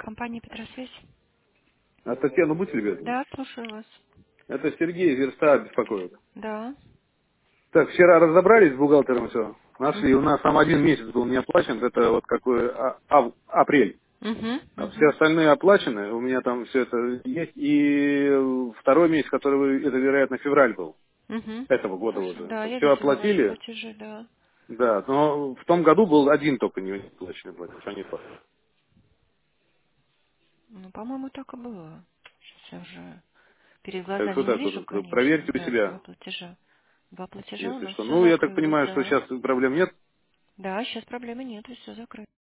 компания Петросвязь. А Татьяна, будьте любезны. Да, слушаю вас. Это Сергей из Верста беспокоит. Да. Так, вчера разобрались с бухгалтером, все. Нашли. У Угу. нас там один месяц был не оплачен. Это вот какой апрель. Угу. А все Угу. остальные оплачены. У меня там все это есть. И второй месяц, который это, вероятно, февраль был. Угу. Этого года Хорошо. уже. Да, я Все видела ваши оплатили. платежи, да. Да, но в том году был один только не оплаченный платеж, а не два. Ну, по-моему, так и было. Сейчас я уже перед Так глазами что не так вижу, вот, конечно. проверьте у Да, два себя, платежа. Два платежа у если нас что. все Ну, я так закрылось, понимаю, что да. сейчас проблем нет. Да, сейчас проблемы нет, все закрыто.